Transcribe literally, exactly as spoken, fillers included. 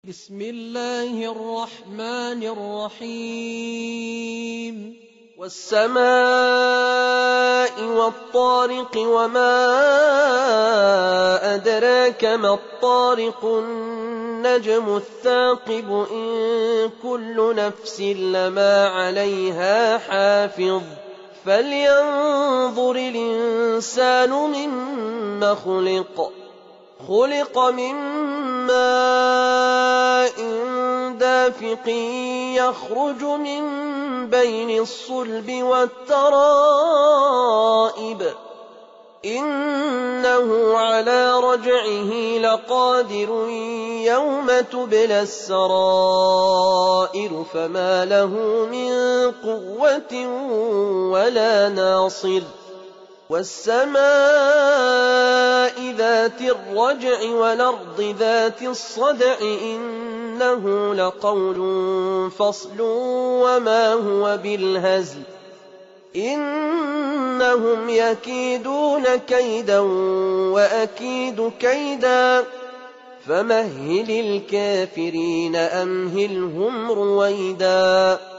بسم الله الرحمن الرحيم والسماء والطارق وما أدراك ما الطارق النجم الثاقب إن كل نفس لما عليها حافظ فلينظر الإنسان مما خلق خلق من ماء دافق يخرج من بين الصلب والترائب إنه على رجعه لقادر يوم تبلى السرائر فما له من قوة ولا ناصر والسماء ذات الرجع والأرض ذات الصدع إنه لقول فصل وما هو بالهزل إنهم يكيدون كيدا وأكيد كيدا فمهل الكافرين أمهلهم رويدا